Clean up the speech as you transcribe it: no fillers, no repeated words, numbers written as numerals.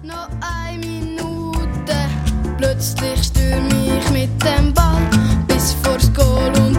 Noch eine Minute, plötzlich stürm ich mit dem Ball bis vors Goal und